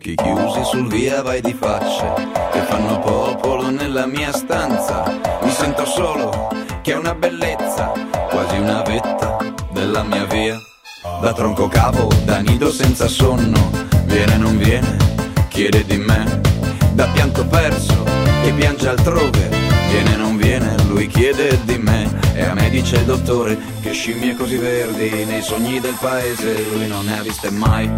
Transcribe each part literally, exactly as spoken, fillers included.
occhi chiusi sul via vai di facce che fanno popolo nella mia stanza. Mi sento solo, che è una bellezza, quasi una vetta della mia via. Da tronco cavo, da nido senza sonno, viene non viene, chiede di me. Da pianto perso, che piange altrove, viene non viene, lui chiede di me. E a me dice il dottore che scimmie così verdi nei sogni del paese lui non ne ha viste mai.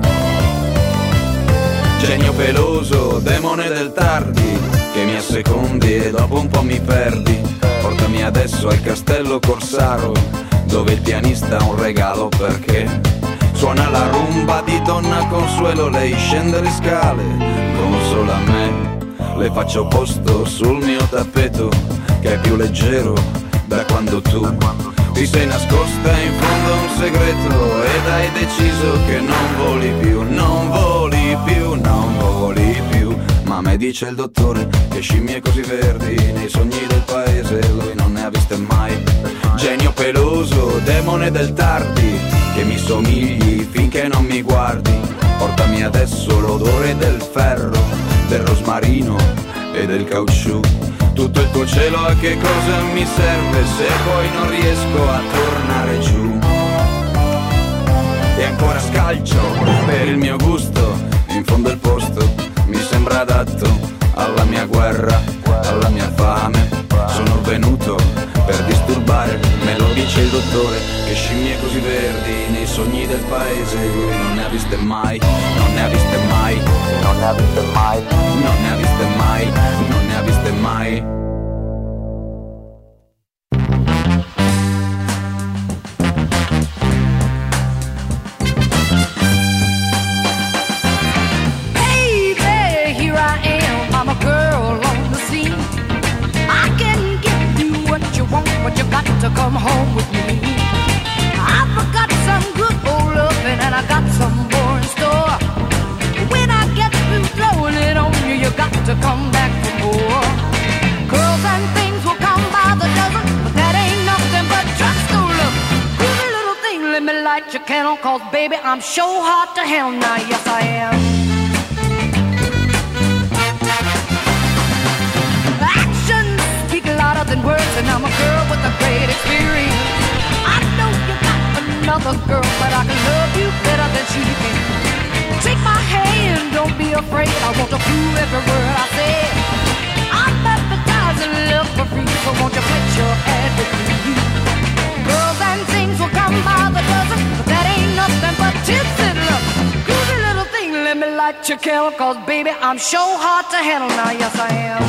Genio peloso, demone del tardi, che mi assecondi e dopo un po' mi perdi. Portami adesso al castello Corsaro, dove il pianista ha un regalo perché suona la rumba di Donna Consuelo. Lei scende le scale, consola me, le faccio posto sul mio tappeto che è più leggero da quando tu ti sei nascosta in fondo a un segreto ed hai deciso che non voli più, non voli più, non voli più. Ma a me dice il dottore che scimmie così verdi nei sogni del paese lui non ne ha viste mai. Genio peloso, demone del tardi, che mi somigli finché non mi guardi. Portami adesso l'odore del ferro, del rosmarino e del caucciù. Tutto il tuo cielo a che cosa mi serve se poi non riesco a tornare giù. E ancora scalcio per il mio gusto, in fondo il posto mi sembra adatto alla mia guerra, alla mia fame. Sono venuto per disturbare, me lo dice il dottore che scimmie così verdi nei sogni del paese lui non ne ha viste mai, non ne ha viste mai, non ne ha viste mai, non ne ha viste mai, non ne ha viste mai. But you got to come home with me. I've got some good old loving and I got some more in store. When I get through blowing it on you, you got to come back for more. Girls and things will come by the dozen, but that ain't nothing but drugstore love. Groovy little thing, let me light your candle, cause baby, I'm sure hot to hell now, yes I am. Louder than words, and I'm a girl with a great experience. I know you got another girl, but I can love you better than she can. Take my hand, don't be afraid. I want to prove every word I say. I'm advertising love for free, so won't you put your ad with me? Girls and things will come by the dozen, but that ain't nothing but tips and love. Groovy little thing, let me light your candle, cause baby, I'm sure hot to handle now, yes I am.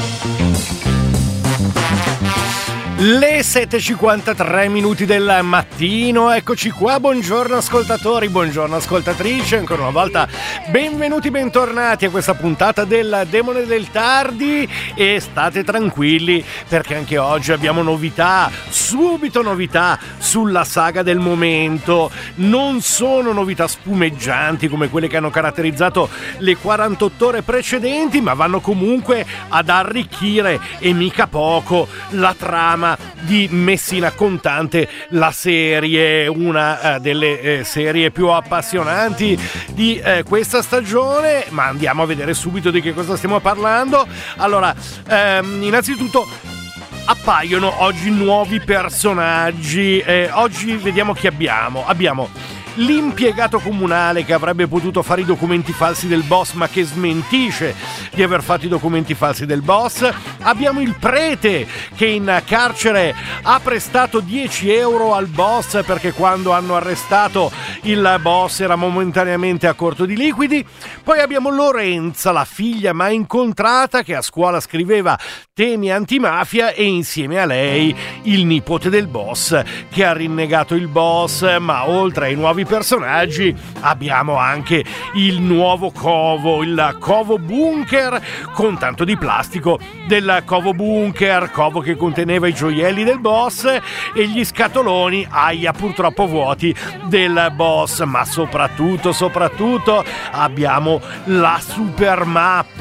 Le sette e cinquantatré minuti del mattino, eccoci qua, buongiorno ascoltatori, buongiorno ascoltatrici, ancora una volta benvenuti, bentornati a questa puntata del Demone del Tardi e state tranquilli perché anche oggi abbiamo novità, subito novità sulla saga del momento. Non sono novità spumeggianti come quelle che hanno caratterizzato le quarantotto ore precedenti, ma vanno comunque ad arricchire e mica poco la trama di Messina Contante, la serie, una uh, delle eh, serie più appassionanti di eh, questa stagione. Ma andiamo a vedere subito di che cosa stiamo parlando. Allora, ehm, innanzitutto appaiono oggi nuovi personaggi. Eh, oggi vediamo chi abbiamo. Abbiamo l'impiegato comunale che avrebbe potuto fare i documenti falsi del boss ma che smentisce di aver fatto i documenti falsi del boss. Abbiamo il prete che in carcere ha prestato dieci euro al boss perché quando hanno arrestato il boss era momentaneamente a corto di liquidi. Poi abbiamo Lorenza, la figlia mai incontrata, che a scuola scriveva temi antimafia, e insieme a lei il nipote del boss che ha rinnegato il boss. Ma oltre ai nuovi personaggi abbiamo anche il nuovo covo, il covo bunker, con tanto di plastico del covo bunker, covo che conteneva i gioielli del boss e gli scatoloni, aia, purtroppo vuoti, del boss. Ma soprattutto, soprattutto abbiamo la super mappa,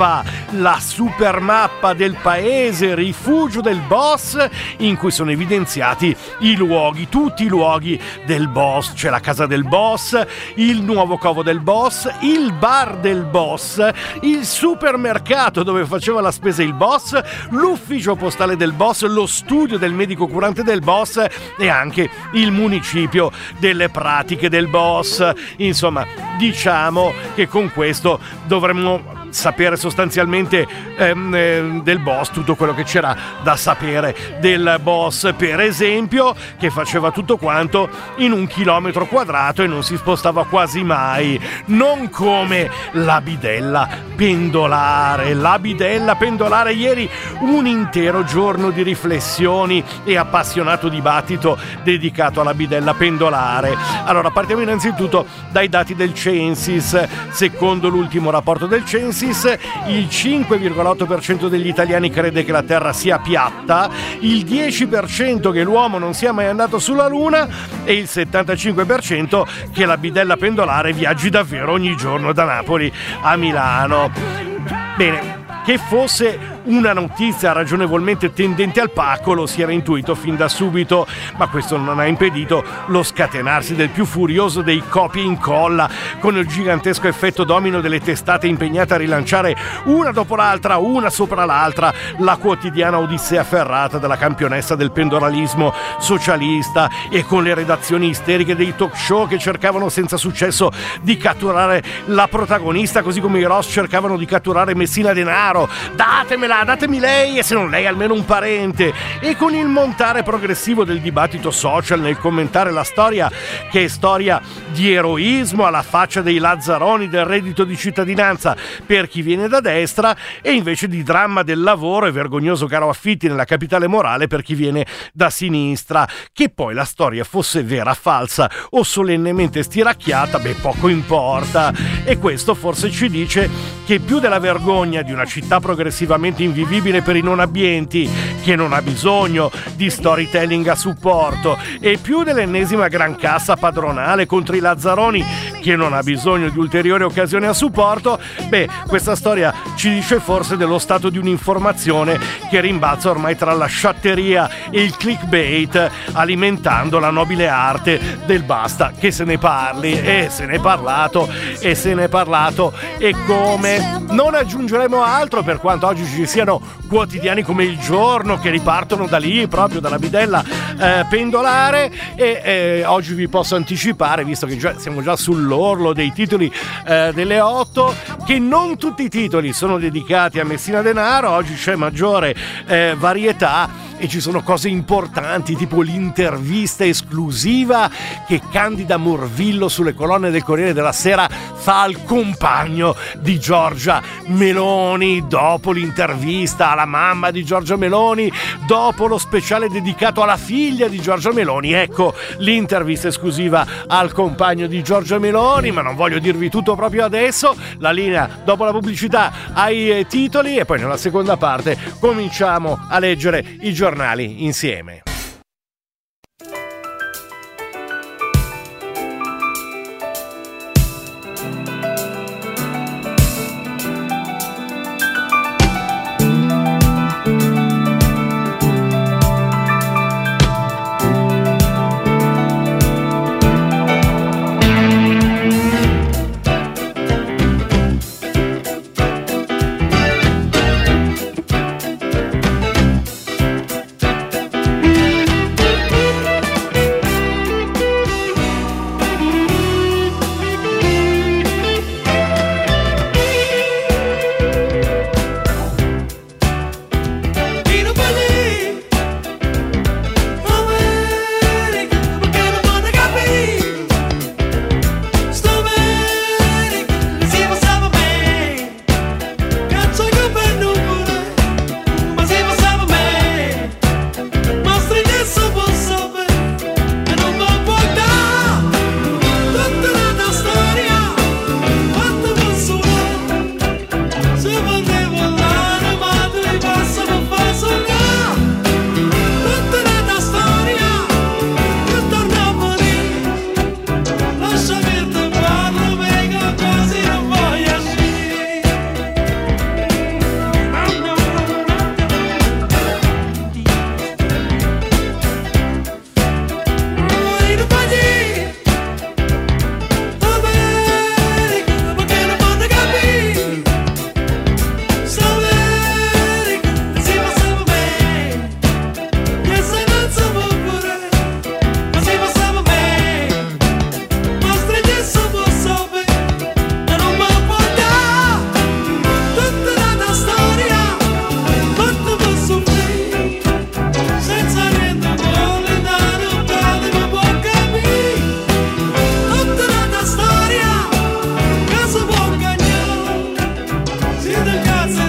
la super mappa del paese rifugio del boss, in cui sono evidenziati i luoghi, tutti i luoghi del boss. C'è la casa del boss, il nuovo covo del boss, il bar del boss, il supermercato dove faceva la spesa il boss, l'ufficio postale del boss, lo studio del medico curante del boss e anche il municipio delle pratiche del boss. Insomma, diciamo che con questo dovremmo sapere sostanzialmente ehm, eh, del boss tutto quello che c'era da sapere del boss, per esempio che faceva tutto quanto in un chilometro quadrato e non si spostava quasi mai, non come la bidella pendolare. La bidella pendolare, ieri un intero giorno di riflessioni e appassionato dibattito dedicato alla bidella pendolare. Allora, partiamo innanzitutto dai dati del Censis. Secondo l'ultimo rapporto del Censis, il cinque virgola otto per cento degli italiani crede che la Terra sia piatta, il dieci per cento che l'uomo non sia mai andato sulla Luna e il settantacinque per cento che la bidella pendolare viaggi davvero ogni giorno da Napoli a Milano. Bene, che fosse una notizia ragionevolmente tendente al pacco lo si era intuito fin da subito, ma questo non ha impedito lo scatenarsi del più furioso dei copia e incolla, con il gigantesco effetto domino delle testate impegnate a rilanciare una dopo l'altra, una sopra l'altra, la quotidiana odissea ferrata della campionessa del pendoralismo socialista, e con le redazioni isteriche dei talk show che cercavano senza successo di catturare la protagonista, così come i Ross cercavano di catturare Messina Denaro. Datemela, datemi lei, e se non lei almeno un parente. E con il montare progressivo del dibattito social nel commentare la storia, che è storia di eroismo alla faccia dei lazzaroni del reddito di cittadinanza per chi viene da destra, e invece di dramma del lavoro e vergognoso caro affitti nella capitale morale per chi viene da sinistra. Che poi la storia fosse vera, falsa o solennemente stiracchiata, beh, poco importa. E questo forse ci dice che più della vergogna di una città progressivamente invivibile per i non abbienti, che non ha bisogno di storytelling a supporto, e più dell'ennesima gran cassa padronale contro i lazzaroni, che non ha bisogno di ulteriori occasioni a supporto, beh, questa storia ci dice forse dello stato di un'informazione che rimbalza ormai tra la sciatteria e il clickbait, alimentando la nobile arte del basta che se ne parli. E se ne è parlato, e se ne è parlato, e come. Non aggiungeremo altro, per quanto oggi ci siano quotidiani come Il Giorno che ripartono da lì, proprio dalla bidella eh, pendolare, e eh, oggi vi posso anticipare, visto che già, siamo già sull'orlo dei titoli eh, delle otto, che non tutti i titoli sono dedicati a Messina Denaro. Oggi c'è maggiore eh, varietà e ci sono cose importanti, tipo l'intervista esclusiva che Candida Morvillo sulle colonne del Corriere della Sera fa al compagno di Giorgia Meloni, dopo l'intervista alla mamma di Giorgia Meloni, dopo lo speciale dedicato alla figlia di Giorgia Meloni. Ecco l'intervista esclusiva al compagno di Giorgia Meloni, ma non voglio dirvi tutto proprio adesso. La linea dopo la pubblicità ai eh, titoli, e poi nella seconda parte cominciamo a leggere i giornali insieme.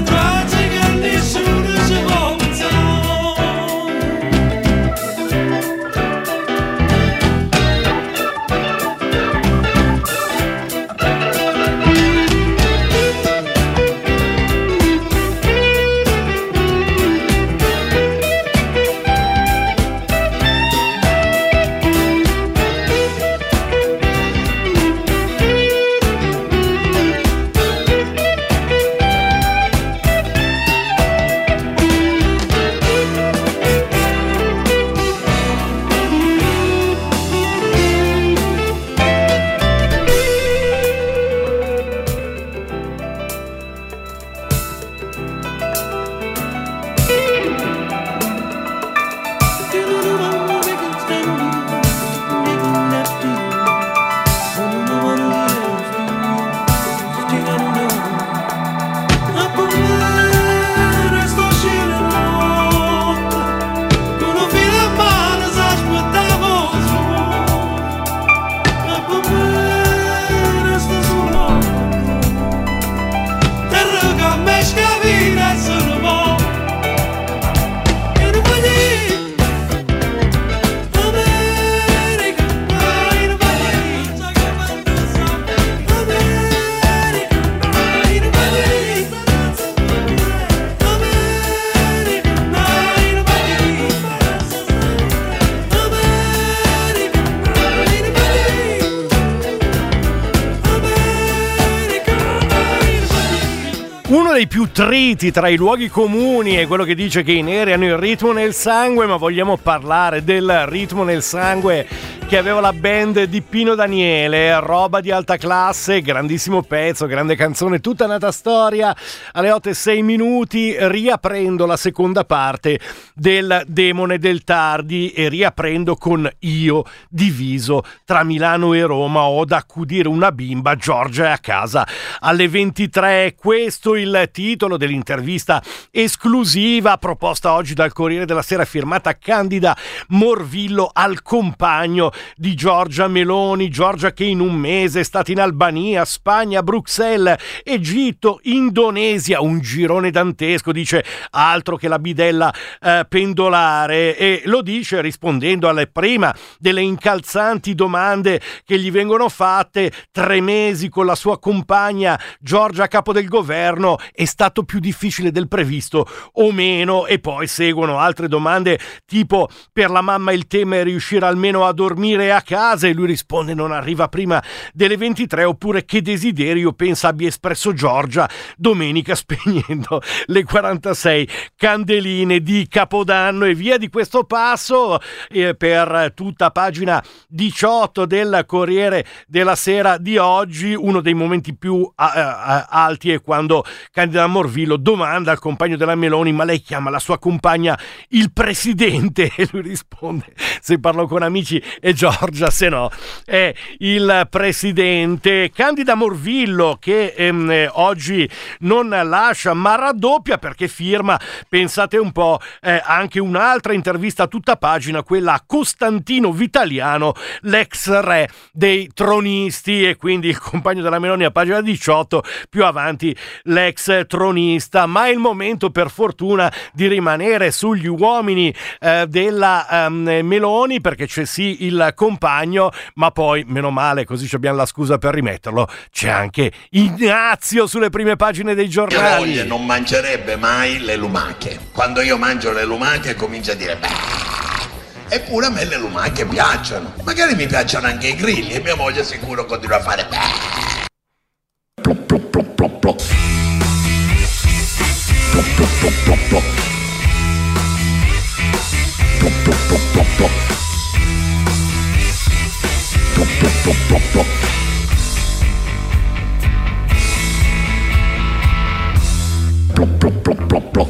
Uno dei più triti tra i luoghi comuni è quello che dice che i neri hanno il ritmo nel sangue, ma vogliamo parlare del ritmo nel sangue che aveva la band di Pino Daniele, roba di alta classe, grandissimo pezzo, grande canzone, tutta nata storia. Alle otto e sei minuti riaprendo la seconda parte del Demone del Tardi e riaprendo con Io diviso tra Milano e Roma, ho da accudire una bimba, Giorgia è a casa alle ventitré. Questo il titolo dell'intervista esclusiva proposta oggi dal Corriere della Sera, firmata Candida Morvillo al compagno di Giorgia Meloni. Giorgia che in un mese è stata in Albania, Spagna, Bruxelles, Egitto, Indonesia, un girone dantesco, dice, altro che la bidella eh, pendolare, e lo dice rispondendo alle prima delle incalzanti domande che gli vengono fatte. Tre mesi con la sua compagna Giorgia a capo del governo, è stato più difficile del previsto o meno? E poi seguono altre domande tipo, per la mamma il tema è riuscire almeno a dormire a casa, e lui risponde non arriva prima delle ventitré, oppure che desiderio pensa abbia espresso Giorgia domenica spegnendo le quarantasei candeline di Capodanno, e via di questo passo. Eh, per tutta pagina diciotto del Corriere della Sera di oggi, uno dei momenti più uh, uh, alti è quando Candida Morvillo domanda al compagno della Meloni, ma lei chiama la sua compagna il presidente? E lui risponde, se parlo con amici è Giorgia, se no è il presidente. Candida Morvillo che ehm, oggi non lascia ma raddoppia, perché firma, pensate un po', eh, anche un'altra intervista a tutta pagina, quella a Costantino Vitaliano, l'ex re dei tronisti, e quindi il compagno della Meloni a pagina diciotto, più avanti l'ex tronista. Ma è il momento, per fortuna, di rimanere sugli uomini eh, della um, Meloni, perché c'è sì il compagno, ma poi, meno male, così abbiamo la scusa per rimetterlo, c'è anche Ignazio sulle prime pagine dei giornali. Mia moglie non mangerebbe mai le lumache. Quando io mangio le lumache comincia a dire beh. Eppure a me le lumache piacciono. Magari mi piacciono anche i grilli, e mia moglie sicuro continua a fare beh. Plop, plop, plop, plop, plop. Plop, plop, plop, plop, plop. Plop, plop, plop, plop, plop. Plop, plop, plop, plop, plop. Plop, plop, plop, plop, plop.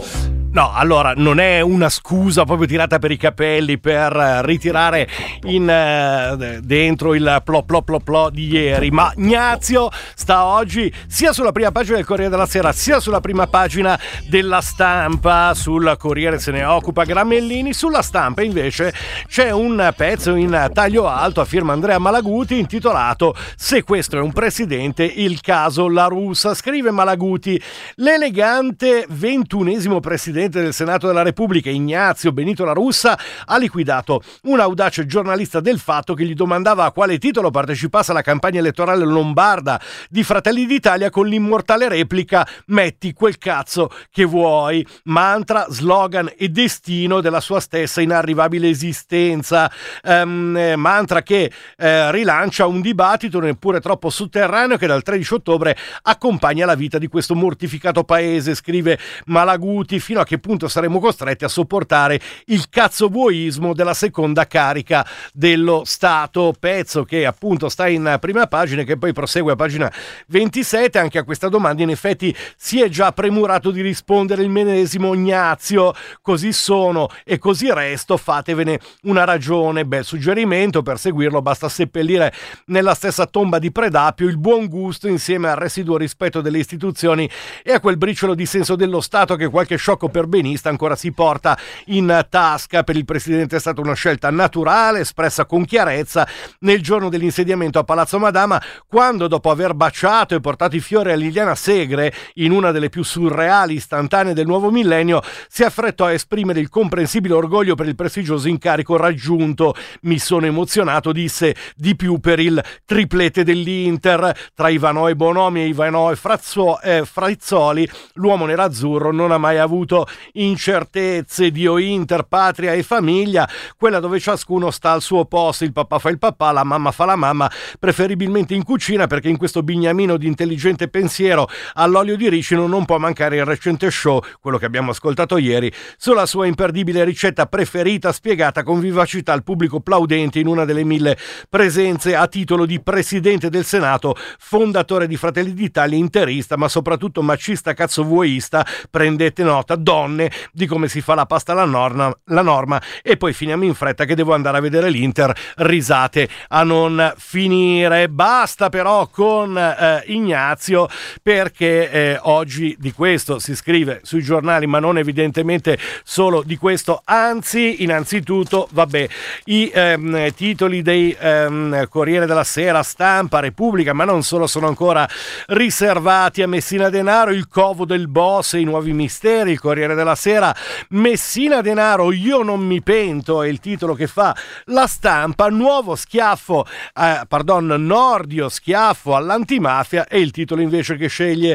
No, allora non è una scusa proprio tirata per i capelli per ritirare in uh, dentro il plop plop plop plop di ieri, ma Ignazio sta oggi sia sulla prima pagina del Corriere della Sera sia sulla prima pagina della Stampa. Sul Corriere se ne occupa Gramellini, sulla Stampa invece c'è un pezzo in taglio alto a firma Andrea Malaguti intitolato "Se questo è un presidente, il caso La Russa". Scrive Malaguti: l'elegante ventunesimo presidente del Senato della Repubblica Ignazio Benito La Russa ha liquidato un audace giornalista del Fatto che gli domandava a quale titolo partecipasse alla campagna elettorale lombarda di Fratelli d'Italia con l'immortale replica "metti quel cazzo che vuoi", mantra, slogan e destino della sua stessa inarrivabile esistenza, um, mantra che eh, rilancia un dibattito neppure troppo sotterraneo che dal tredici ottobre accompagna la vita di questo mortificato paese. Scrive Malaguti: fino a che punto saremo costretti a sopportare il cazzovuoismo della seconda carica dello Stato. Pezzo che appunto sta in prima pagina e che poi prosegue a pagina ventisette. Anche a questa domanda in effetti si è già premurato di rispondere il medesimo Ignazio: così sono e così resto, fatevene una ragione. Bel suggerimento, per seguirlo basta seppellire nella stessa tomba di Predappio il buon gusto insieme al residuo rispetto delle istituzioni e a quel briciolo di senso dello Stato che qualche sciocco perbenista ancora si porta in tasca. Per il presidente è stata una scelta naturale, espressa con chiarezza nel giorno dell'insediamento a Palazzo Madama, quando dopo aver baciato e portato i fiori a Liliana Segre in una delle più surreali istantanee del nuovo millennio, si affrettò a esprimere il comprensibile orgoglio per il prestigioso incarico raggiunto. "Mi sono emozionato", disse, "di più per il triplete dell'Inter. Tra Ivanò e Bonomi e Ivanò e Frazzo, eh, Frazzoli, l'uomo nerazzurro non ha mai avuto incertezze. Dio, Inter, patria e famiglia, quella dove ciascuno sta al suo posto. Il papà fa il papà, la mamma fa la mamma, preferibilmente in cucina, perché in questo bignamino di intelligente pensiero all'olio di ricino non può mancare il recente show", quello che abbiamo ascoltato ieri, sulla sua imperdibile ricetta preferita, spiegata con vivacità al pubblico plaudente in una delle mille presenze a titolo di presidente del Senato, fondatore di Fratelli d'Italia, interista, ma soprattutto macista cazzovuoista. Prendete nota, donne, di come si fa la pasta alla norma, la norma. E poi finiamo in fretta che devo andare a vedere l'Inter. Risate a non finire. Basta però con eh, Ignazio, perché eh, oggi di questo si scrive sui giornali, ma non evidentemente solo di questo. Anzi, innanzitutto, vabbè, i ehm, titoli dei ehm, Corriere della Sera, Stampa, Repubblica, ma non solo, sono ancora riservati a Messina Denaro, il covo del boss e i nuovi misteri. Il Corriere della Sera: Messina Denaro, io non mi pento, è il titolo che fa la Stampa. Nuovo schiaffo, eh, pardon, Nordio schiaffo all'antimafia, è il titolo invece che sceglie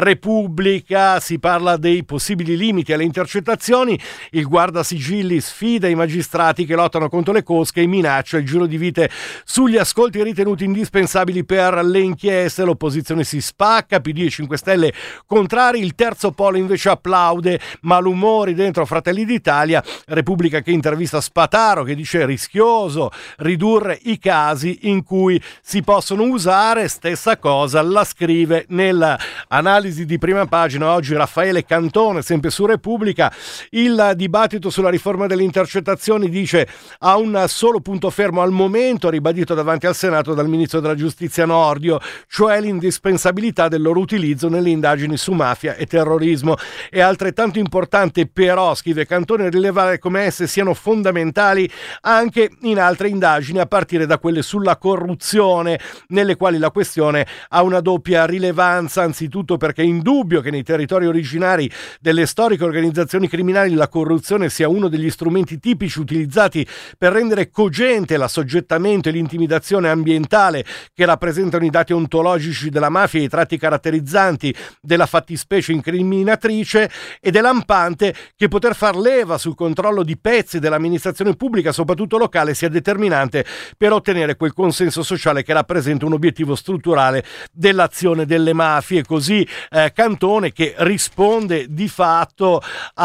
Repubblica. Si parla dei possibili limiti alle intercettazioni. Il guardasigilli sfida i magistrati che lottano contro le cosche e minaccia il giro di vite sugli ascolti ritenuti indispensabili per le inchieste. L'opposizione si spacca, P D e cinque Stelle contrari, il terzo polo invece applaude. Malumori dentro Fratelli d'Italia. Repubblica che intervista Spataro, che dice rischioso ridurre i casi in cui si possono usare. Stessa cosa la scrive nell'analisi di prima pagina oggi Raffaele Cantone, sempre su Repubblica. Il dibattito sulla riforma delle intercettazioni, dice, ha un solo punto fermo al momento, ribadito davanti al Senato dal ministro della Giustizia Nordio, cioè l'indispensabilità del loro utilizzo nelle indagini su mafia e terrorismo. È altrettanto importante però, scrive Cantone, rilevare come esse siano fondamentali anche in altre indagini, a partire da quelle sulla corruzione, nelle quali la questione ha una doppia rilevanza. Anzitutto perché è indubbio che nei territori originari delle storiche organizzazioni criminali la corruzione sia uno degli strumenti tipici utilizzati per rendere cogente l'assoggettamento e l'intimidazione ambientale che rappresentano i dati ontologici della mafia e i tratti caratterizzanti della fattispecie incriminatrice, ed è lampante che poter far leva sul controllo di pezzi dell'amministrazione pubblica, soprattutto locale, sia determinante per ottenere quel consenso sociale che rappresenta un obiettivo strutturale dell'azione delle mafie. Così eh, Cantone, che risponde di fatto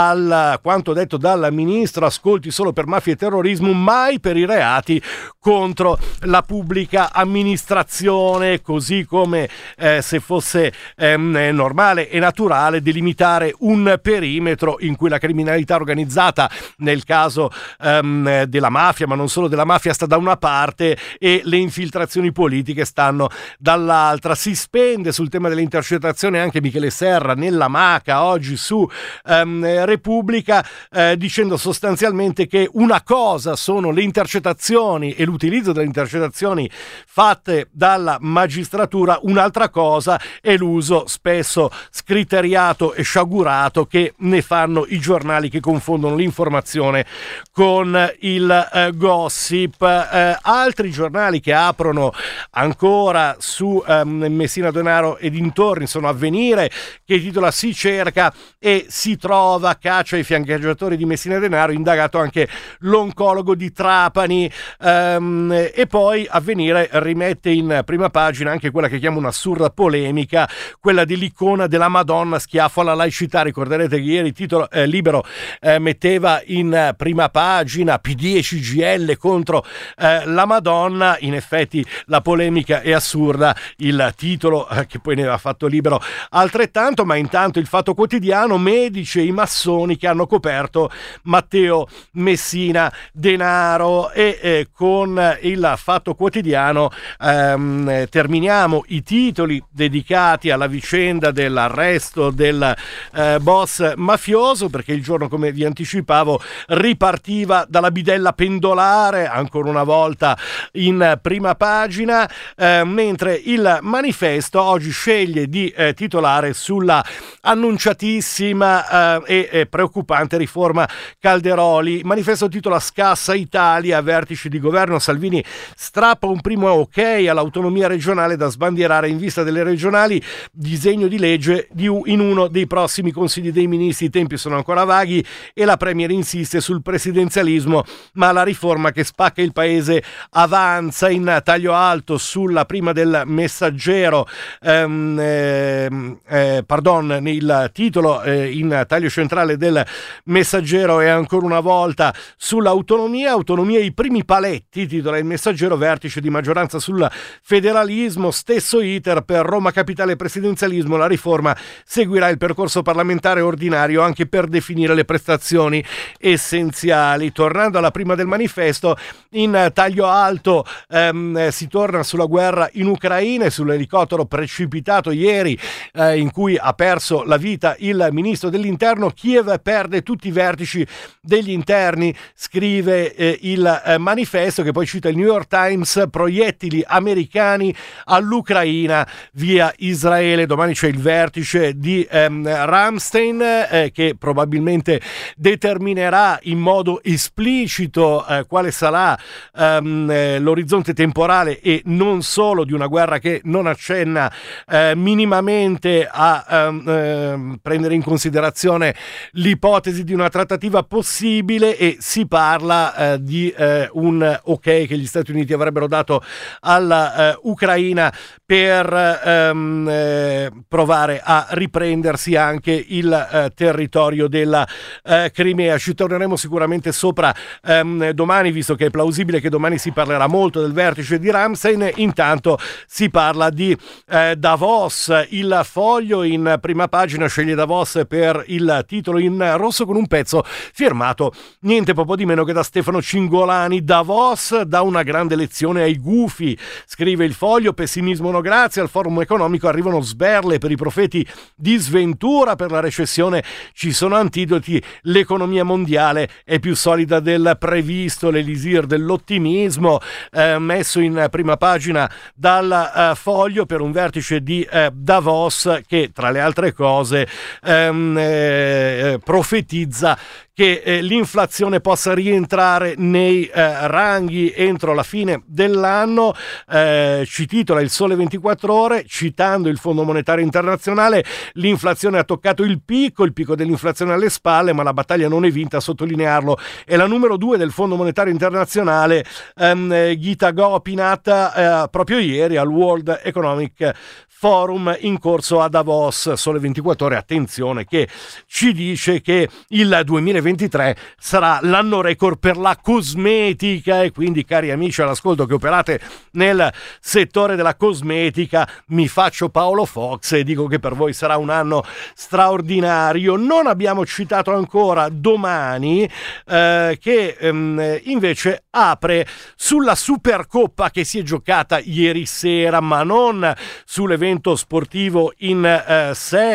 a quanto detto dal ministro: ascolti solo per mafia e terrorismo, mai per i reati contro la pubblica amministrazione, così come eh, se fosse ehm, normale e naturale delimitare un periodo perimetro in cui la criminalità organizzata, nel caso um, della mafia, ma non solo della mafia, sta da una parte e le infiltrazioni politiche stanno dall'altra. Si spende sul tema delle intercettazioni anche Michele Serra nella Maca oggi su um, Repubblica, eh, dicendo sostanzialmente che una cosa sono le intercettazioni e l'utilizzo delle intercettazioni fatte dalla magistratura, un'altra cosa è l'uso spesso scriteriato e sciagurato che ne fanno i giornali, che confondono l'informazione con il eh, gossip. Eh, altri giornali che aprono ancora su ehm, Messina Denaro e dintorni sono Avvenire, che titola "Si cerca e si trova, caccia i fiancheggiatori di Messina Denaro, indagato anche l'oncologo di Trapani", ehm, e poi Avvenire rimette in prima pagina anche quella che chiama un'assurda polemica, quella dell'icona della Madonna, schiaffo alla laicità. Ricorderete che ieri titolo eh, Libero eh, metteva in prima pagina P D e C G I L contro eh, la Madonna. In effetti la polemica è assurda, il titolo eh, che poi ne aveva fatto Libero altrettanto, ma intanto il Fatto Quotidiano: medici e i massoni che hanno coperto Matteo Messina Denaro. E eh, con il Fatto Quotidiano ehm, terminiamo i titoli dedicati alla vicenda dell'arresto del eh, boss mafioso, perché il giorno, come vi anticipavo, ripartiva dalla bidella pendolare ancora una volta in prima pagina, eh, mentre il Manifesto oggi sceglie di eh, titolare sulla annunciatissima eh, e, e preoccupante riforma Calderoli. Il Manifesto titola "Scassa Italia, vertici di governo, Salvini strappa un primo ok all'autonomia regionale da sbandierare in vista delle regionali, disegno di legge di u- in uno dei prossimi consigli dei ministri, i tempi sono ancora vaghi e la Premier insiste sul presidenzialismo, ma la riforma che spacca il paese avanza". In taglio alto sulla prima del Messaggero, ehm, eh, eh, pardon, il titolo eh, in taglio centrale del Messaggero è ancora una volta sull'autonomia, autonomia i primi paletti, titola il Messaggero, vertice di maggioranza sul federalismo, stesso iter per Roma Capitale presidenzialismo, la riforma seguirà il percorso parlamentare ordinario anche per definire le prestazioni essenziali. Tornando alla prima del Manifesto, in taglio alto ehm, si torna sulla guerra in Ucraina e sull'elicottero precipitato ieri eh, in cui ha perso la vita il ministro dell'interno. Kiev perde tutti i vertici degli interni, scrive eh, il eh, Manifesto, che poi cita il New York Times: proiettili americani all'Ucraina via Israele. Domani c'è il vertice di ehm, Ramstein eh, che probabilmente determinerà in modo esplicito eh, quale sarà ehm, eh, l'orizzonte temporale e non solo di una guerra che non accenna eh, minimamente a ehm, eh, prendere in considerazione l'ipotesi di una trattativa possibile, e si parla eh, di eh, un ok che gli Stati Uniti avrebbero dato all'Ucraina eh, per ehm, eh, provare a riprendersi anche il eh, territorio della eh, Crimea. Ci torneremo sicuramente sopra ehm, domani, visto che è plausibile che domani si parlerà molto del vertice di Ramstein. Intanto si parla di eh, Davos. Il Foglio in prima pagina sceglie Davos per il titolo in rosso, con un pezzo firmato niente poco di meno che da Stefano Cingolani. Davos dà una grande lezione ai gufi, scrive il Foglio. Pessimismo no grazie, al forum economico arrivano sberle per i profeti di sventura per la recessione, ci sono antidoti, l'economia mondiale è più solida del previsto, l'elisir dell'ottimismo, eh, messo in prima pagina dal eh, Foglio per un vertice di eh, Davos che, tra le altre cose, ehm, eh, profetizza che eh, l'inflazione possa rientrare nei eh, ranghi entro la fine dell'anno. Eh, ci titola il Sole ventiquattro Ore, citando il Fondo Monetario Internazionale: l'inflazione ha toccato il picco, il picco dell'inflazione alle spalle, ma la battaglia non è vinta, a sottolinearlo è la numero due del Fondo Monetario Internazionale, ehm, Gita Gopinath, eh, proprio ieri al World Economic forum in corso a Davos. Sole ventiquattro Ore, attenzione, che ci dice che il duemilaventitré sarà l'anno record per la cosmetica, e quindi, cari amici all'ascolto che operate nel settore della cosmetica, mi faccio Paolo Fox e dico che per voi sarà un anno straordinario. Non abbiamo citato ancora Domani, eh, che ehm, invece apre sulla Supercoppa che si è giocata ieri sera, ma non sull'evento sportivo in eh, sé,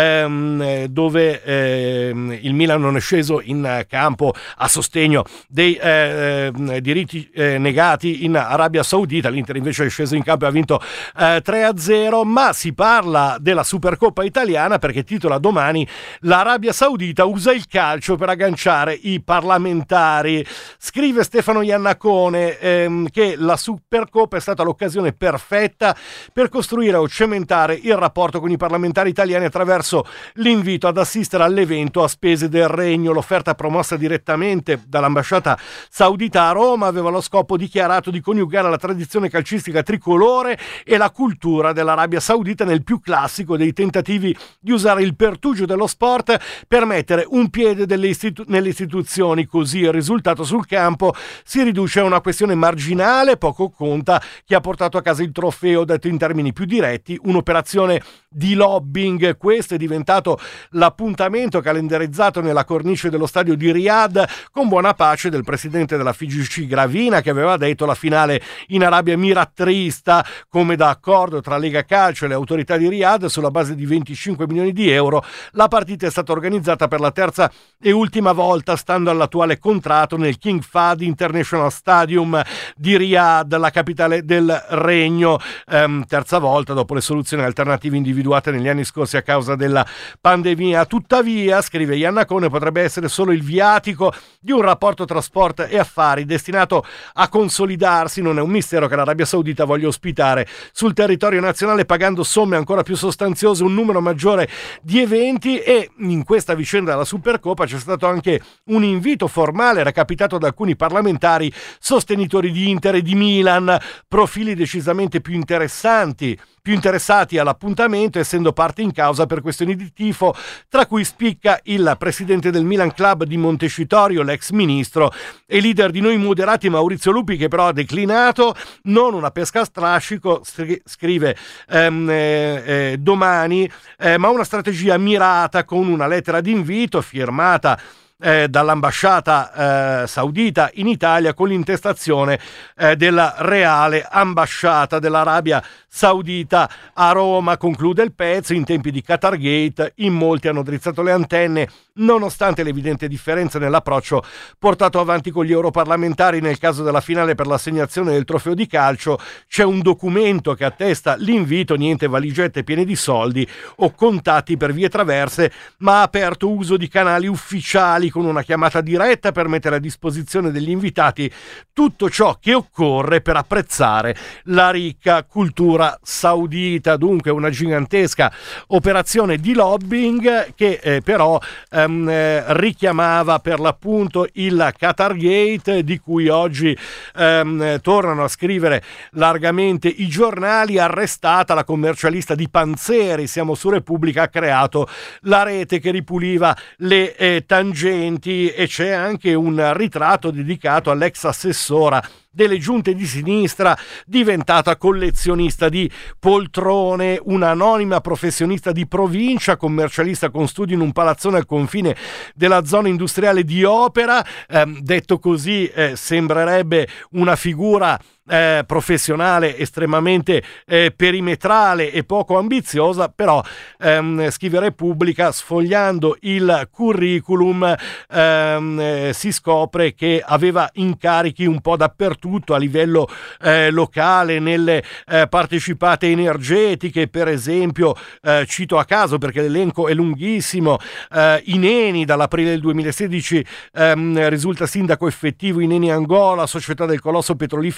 ehm, dove ehm, il Milan non è sceso in campo a sostegno dei eh, diritti eh, negati in Arabia Saudita. L'Inter invece è sceso in campo e ha vinto eh, tre a zero, ma si parla della Supercoppa italiana perché titola Domani: l'Arabia Saudita usa il calcio per agganciare i parlamentari. Scrive Stefano Iannacone ehm, che la Supercoppa è stata l'occasione perfetta per costruire o cementare il rapporto con i parlamentari italiani attraverso l'invito ad assistere all'evento a spese del Regno. L'offerta promossa direttamente dall'ambasciata saudita a Roma aveva lo scopo dichiarato di coniugare la tradizione calcistica tricolore e la cultura dell'Arabia Saudita nel più classico dei tentativi di usare il pertugio dello sport per mettere un piede delle istitu- nelle istituzioni. Così il risultato sul campo si riduce a una questione marginale, poco conta, che ha portato a casa il trofeo. Detto in termini più diretti, un'operazione di lobbying. Questo è diventato l'appuntamento calendarizzato nella cornice dello stadio di Riyadh, con buona pace del presidente della F I G C Gravina, che aveva detto la finale in Arabia Miratrista, come da accordo tra Lega Calcio e le autorità di Riyadh sulla base di venticinque milioni di euro. La partita è stata organizzata per la terza e ultima volta, stando all'attuale contratto, nel King Fahd International Stadium di Riyadh, la capitale del Regno. Ehm, terza volta dopo le soluzioni alternative individuate negli anni scorsi a causa della pandemia. Tuttavia, scrive Iannacone, potrebbe essere solo il viatico di un rapporto tra sport e affari destinato a consolidarsi. Non è un mistero che l'Arabia Saudita voglia ospitare sul territorio nazionale, pagando somme ancora più sostanziose, un numero maggiore di eventi, e in questa vicenda della Supercoppa c'è stato anche un invito formale recapitato da alcuni parlamentari sostenitori di Inter e di Milan, profili decisamente più interessanti più interessati all'appuntamento, essendo parte in causa per questioni di tifo, tra cui spicca il presidente del Milan Club di Montecitorio, l'ex ministro e leader di Noi Moderati Maurizio Lupi, che però ha declinato. Non una pesca a strascico, scrive ehm, eh, eh, Domani, eh, ma una strategia mirata con una lettera d'invito firmata Eh, dall'ambasciata eh, saudita in Italia, con l'intestazione eh, della Reale Ambasciata dell'Arabia Saudita a Roma. Conclude il pezzo: in tempi di Qatargate in molti hanno drizzato le antenne, nonostante l'evidente differenza nell'approccio portato avanti con gli europarlamentari. Nel caso della finale per l'assegnazione del trofeo di calcio c'è un documento che attesta l'invito: niente valigette piene di soldi o contatti per vie traverse, ma aperto uso di canali ufficiali con una chiamata diretta per mettere a disposizione degli invitati tutto ciò che occorre per apprezzare la ricca cultura saudita. Dunque una gigantesca operazione di lobbying che eh, però ehm, eh, richiamava per l'appunto il Qatargate, di cui oggi ehm, tornano a scrivere largamente i giornali. Arrestata la commercialista di Panzeri, Siamo su Repubblica, ha creato la rete che ripuliva le eh, tangenti, e c'è anche un ritratto dedicato all'ex assessora delle giunte di sinistra, diventata collezionista di poltrone, un'anonima professionista di provincia, commercialista con studi in un palazzone al confine della zona industriale di Opera. Eh, detto così eh, sembrerebbe una figura Eh, professionale estremamente eh, perimetrale e poco ambiziosa, però ehm, scrive Repubblica, sfogliando il curriculum ehm, eh, si scopre che aveva incarichi un po' dappertutto a livello eh, locale, nelle eh, partecipate energetiche, per esempio, eh, cito a caso perché l'elenco è lunghissimo, eh, Ineni, dall'aprile del duemilasedici ehm, risulta sindaco effettivo Ineni Angola, società del colosso petrolifero che si occupa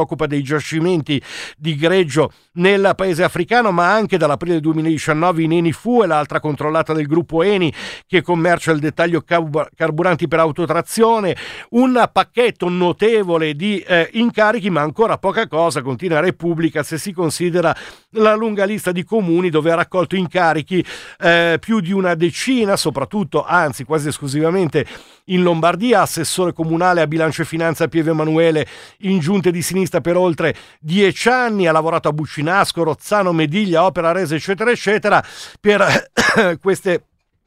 occupa dei giacimenti di greggio nel paese africano, ma anche dall'aprile duemiladiciannove in Eni Fu, l'altra controllata del gruppo Eni, che commercia il dettaglio carburanti per autotrazione. Un pacchetto notevole di eh, incarichi, ma ancora poca cosa, continua Repubblica, se si considera la lunga lista di comuni dove ha raccolto incarichi eh, più di una decina, soprattutto, anzi quasi esclusivamente in Lombardia. Assessore comunale a bilancio e finanza Pieve Emanuele in giunte di sinistra per oltre dieci anni, ha lavorato a Buccinasco, Rozzano, Mediglia, Opera Rese, eccetera eccetera, per queste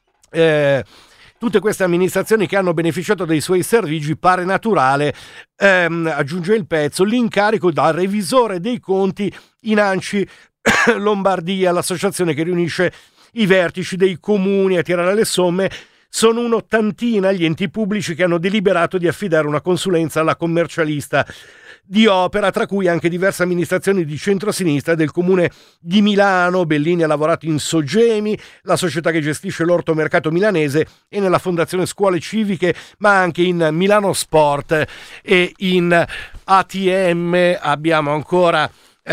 eh, tutte queste amministrazioni che hanno beneficiato dei suoi servigi. Pare naturale, ehm, aggiunge il pezzo, l'incarico da revisore dei conti in ANCI Lombardia, l'associazione che riunisce i vertici dei comuni a tirare le somme. Sono un'ottantina gli enti pubblici che hanno deliberato di affidare una consulenza alla commercialista di Opera, tra cui anche diverse amministrazioni di centrosinistra del comune di Milano. Bellini ha lavorato in Sogemi, la società che gestisce l'orto mercato milanese, e nella Fondazione Scuole Civiche, ma anche in Milano Sport e in A T M. Abbiamo ancora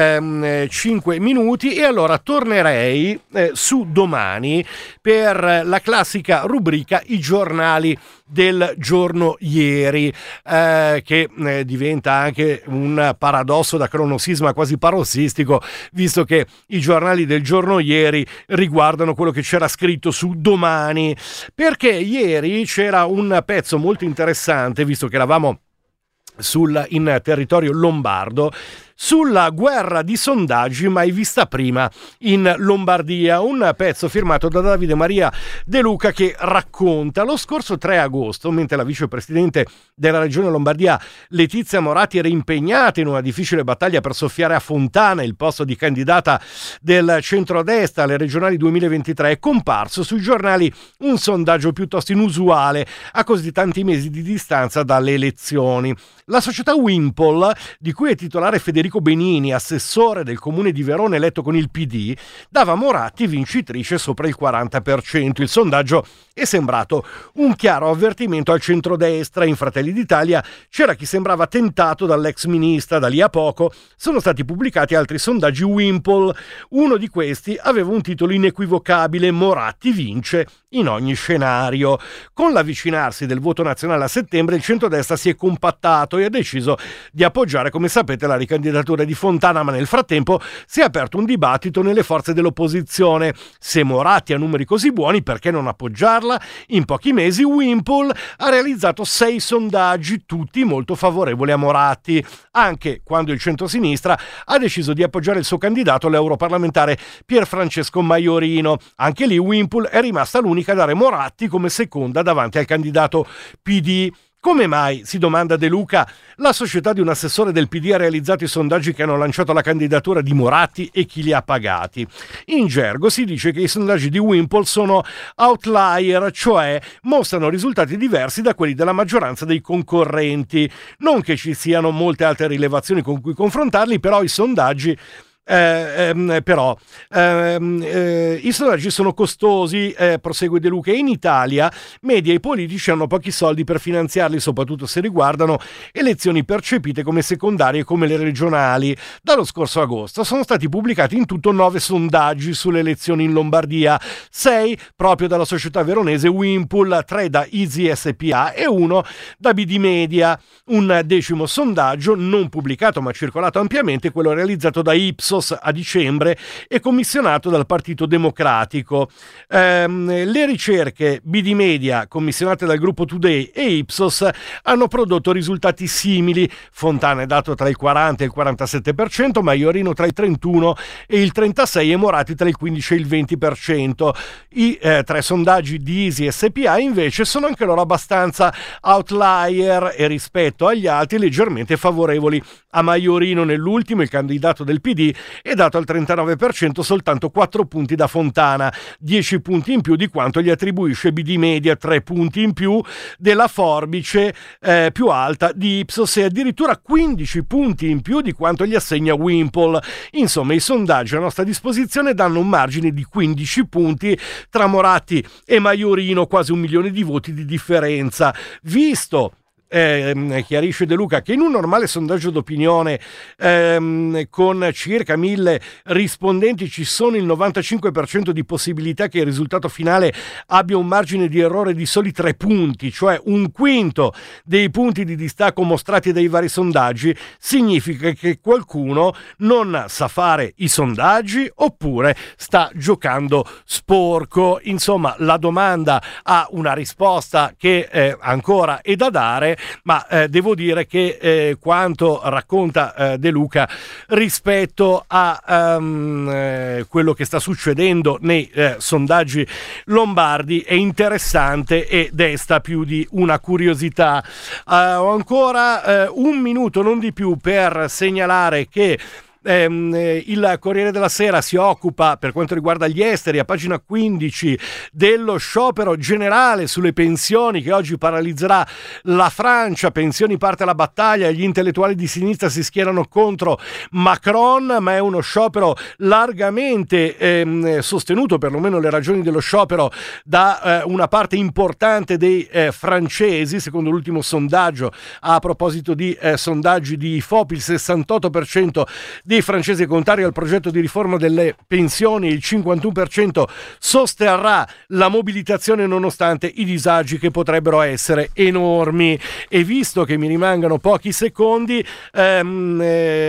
cinque minuti e allora tornerei eh, su Domani per la classica rubrica I giornali del giorno ieri, eh, che eh, diventa anche un paradosso da cronosisma quasi parossistico, visto che i giornali del giorno ieri riguardano quello che c'era scritto su Domani, perché ieri c'era un pezzo molto interessante, visto che eravamo sul, in territorio lombardo, sulla guerra di sondaggi mai vista prima in Lombardia. Un pezzo firmato da Davide Maria De Luca che racconta: lo scorso tre agosto, mentre la vicepresidente della regione Lombardia Letizia Moratti era impegnata in una difficile battaglia per soffiare a Fontana il posto di candidata del centrodestra alle regionali duemilaventitré, è comparso sui giornali un sondaggio piuttosto inusuale a così tanti mesi di distanza dalle elezioni. La società Wimpole, di cui è titolare Federico Benini, assessore del comune di Verona eletto con il P D, dava Moratti vincitrice sopra il quaranta per cento. Il sondaggio è sembrato un chiaro avvertimento al centrodestra. In Fratelli d'Italia c'era chi sembrava tentato dall'ex ministra. Da lì a poco sono stati pubblicati altri sondaggi Wimpole. Uno di questi aveva un titolo inequivocabile: Moratti vince in ogni scenario. Con l'avvicinarsi del voto nazionale a settembre, il centrodestra si è compattato e ha deciso di appoggiare, come sapete, la ricandidatura di Fontana, ma nel frattempo si è aperto un dibattito nelle forze dell'opposizione. Se Moratti ha numeri così buoni, perché non appoggiarla? In pochi mesi Wimpole ha realizzato sei sondaggi, tutti molto favorevoli a Moratti, anche quando il centrosinistra ha deciso di appoggiare il suo candidato, l'europarlamentare Pierfrancesco Maiorino. Anche lì Wimpole è rimasta l'unica a dare Moratti come seconda davanti al candidato P D. Come mai, si domanda De Luca, la società di un assessore del P D ha realizzato i sondaggi che hanno lanciato la candidatura di Moratti e chi li ha pagati? In gergo si dice che i sondaggi di Wimpole sono outlier, cioè mostrano risultati diversi da quelli della maggioranza dei concorrenti. Non che ci siano molte altre rilevazioni con cui confrontarli, però i sondaggi Eh, ehm, però ehm, eh, i sondaggi sono costosi, eh, prosegue De Luca, e in Italia media e politici hanno pochi soldi per finanziarli, soprattutto se riguardano elezioni percepite come secondarie come le regionali. Dallo scorso agosto sono stati pubblicati in tutto nove sondaggi sulle elezioni in Lombardia, sei proprio dalla società veronese Wimpole, tre da Easy S P A e uno da B D Media. Un decimo sondaggio non pubblicato ma circolato ampiamente, quello realizzato da Ipsos a dicembre e commissionato dal Partito Democratico. Ehm, le ricerche B D Media, commissionate dal gruppo Today, e Ipsos hanno prodotto risultati simili. Fontana è dato tra il quaranta e il quarantasette per cento, Maiorino tra il trentuno e il trentasei e Moratti tra il quindici e il venti per cento. I eh, tre sondaggi di Easy S P A invece sono anche loro abbastanza outlier e rispetto agli altri leggermente favorevoli a Maiorino. Nell'ultimo, il candidato del P D è dato al trentanove per cento, soltanto quattro punti da Fontana, dieci punti in più di quanto gli attribuisce B D Media, tre punti in più della forbice eh, più alta di Ipsos e addirittura quindici punti in più di quanto gli assegna Wimpole. Insomma, i sondaggi a nostra disposizione danno un margine di quindici punti tra Moratti e Maiorino, quasi un milione di voti di differenza. Visto eh, chiarisce De Luca che in un normale sondaggio d'opinione ehm, con circa mille rispondenti ci sono il novantacinque per cento di possibilità che il risultato finale abbia un margine di errore di soli tre punti, cioè un quinto dei punti di distacco mostrati dai vari sondaggi significa che qualcuno non sa fare i sondaggi oppure sta giocando sporco. Insomma, la domanda ha una risposta che eh, ancora è da dare, ma eh, devo dire che eh, quanto racconta eh, De Luca rispetto a um, eh, quello che sta succedendo nei eh, sondaggi lombardi è interessante e desta più di una curiosità. Uh, ho ancora uh, un minuto, non di più, per segnalare che ehm, il Corriere della Sera si occupa, per quanto riguarda gli esteri, a pagina quindici, dello sciopero generale sulle pensioni che oggi paralizzerà la Francia. Pensioni, parte la battaglia, gli intellettuali di sinistra si schierano contro Macron, ma è uno sciopero largamente ehm, sostenuto, perlomeno le ragioni dello sciopero, da eh, una parte importante dei eh, francesi. Secondo l'ultimo sondaggio, a proposito di eh, sondaggi di I F O P, il sessantotto per cento dei francesi contrari al progetto di riforma delle pensioni, il cinquantuno per cento sosterrà la mobilitazione nonostante i disagi che potrebbero essere enormi. E visto che mi rimangono pochi secondi, ehm,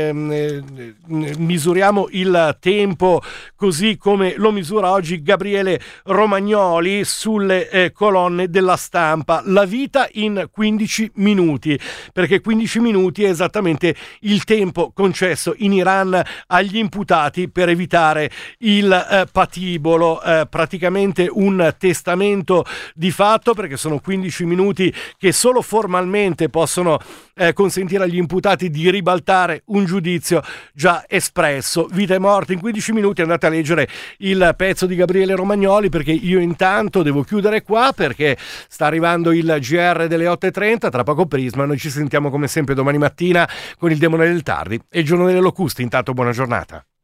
ehm, misuriamo il tempo così come lo misura oggi Gabriele Romagnoli sulle eh, colonne della Stampa. La vita in quindici minuti, perché quindici minuti è esattamente il tempo concesso in Iran agli imputati per evitare il eh, patibolo, eh, praticamente un testamento di fatto, perché sono quindici minuti che solo formalmente possono eh, consentire agli imputati di ribaltare un giudizio già espresso. Vita e morte in quindici minuti. Andate a leggere il pezzo di Gabriele Romagnoli, perché io intanto devo chiudere qua, perché sta arrivando il G R delle otto e trenta, tra poco Prisma. Noi ci sentiamo come sempre domani mattina con il Demone del Tardi e il Giorno delle Locuste. Intanto buona giornata.